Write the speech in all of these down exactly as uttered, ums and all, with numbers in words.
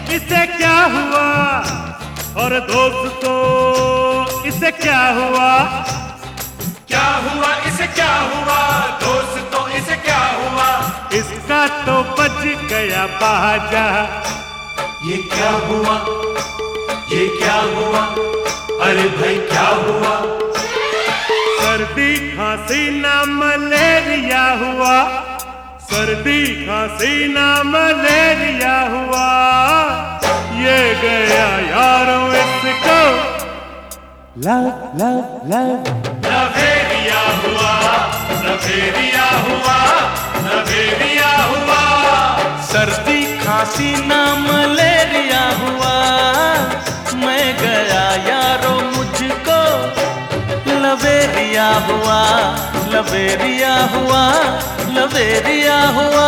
इसे क्या हुआ, और दोस्तों इसे क्या हुआ, क्या हुआ इसे क्या हुआ, दोस्तों इसे क्या हुआ, इसका तो बज गया बाजा। ये क्या हुआ, ये क्या हुआ, अरे भाई क्या हुआ, सर्दी खांसी ना मलेरिया हुआ, सर्दी खांसी ना मलेरिया हुआ, ये गया यारों इसको लव लव लव लवेरिया हुआ, लवेरिया हुआ, लवेरिया हुआ, सर्दी खांसी ना मलेरिया हुआ, मैं गया यारो मुझको लवेरिया हुआ, लवेरिया हुआ, लवेरिया हुआ।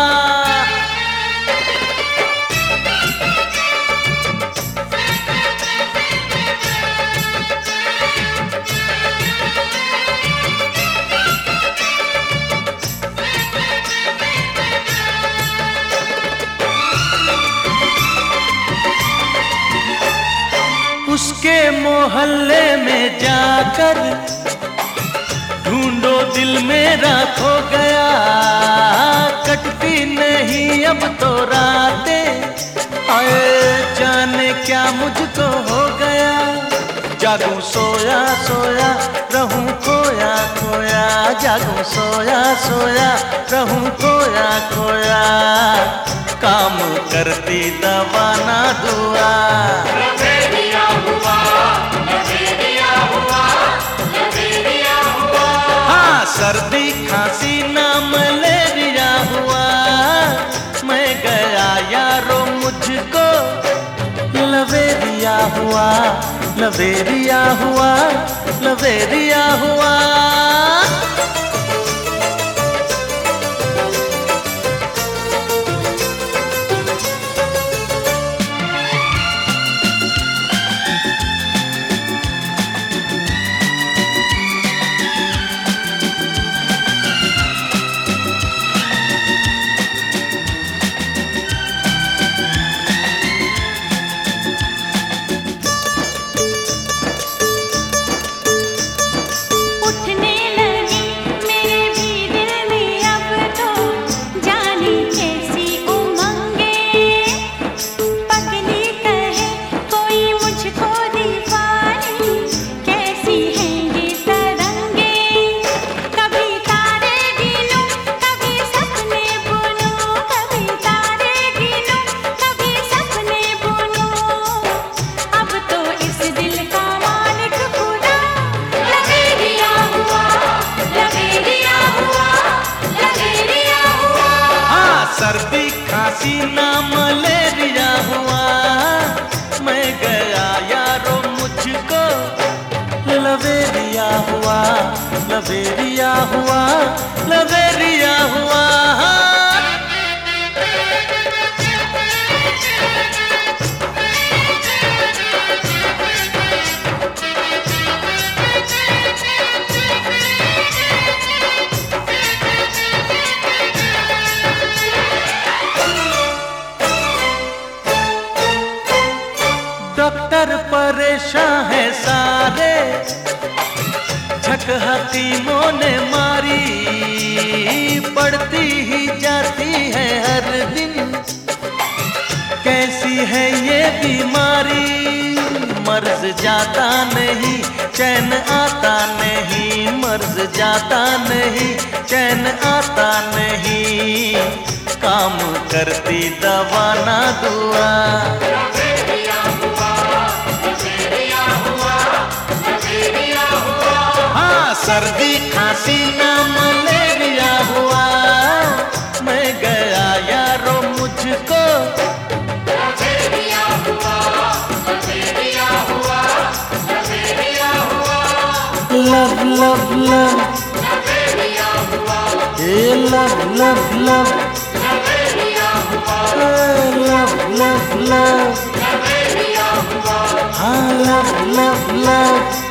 उसके मोहल्ले में जाकर ढूंढो दिल मेरा खो गया, कटती नहीं अब तो रातें, आए जाने क्या मुझको हो गया, जागूं सोया सोया रहूं खोया खोया, जागूं सोया सोया रहूं खोया खोया, काम करती दवा ना दुआ। लवेरिया हुआ, लवेरिया हुआ, लवेरिया हुआ, हाँ सर्दी खांसी ना मलेरिया हुआ, मैं गया यारो मुझको लवेरिया हुआ, लवेरिया हुआ, लवेरिया हुआ। सर्दी खांसी ना मलेरिया हुआ, मैं गया यारो मुझको लवेरिया हुआ, लवेरिया हुआ, लवेरिया हुआ। डॉक्टर परेशान है सारे, झक हकीमों ने मारी, बढ़ती ही जाती है हर दिन, कैसी है ये बीमारी, मर्ज जाता नहीं चैन आता नहीं, मर्ज जाता नहीं चैन आता नहीं, काम करती दवा ना दुआ। सर्दी खांसी ना मलेरिया हुआ, मैं गया यारो मुझको लवेरिया हुआ, लवेरिया हुआ, लवेरिया हुआ, लव लव लव, लवेरिया हुआ, ए लव लव लव, लवेरिया हुआ, लव लव लव, लवेरिया हुआ, हाँ लव लव लव।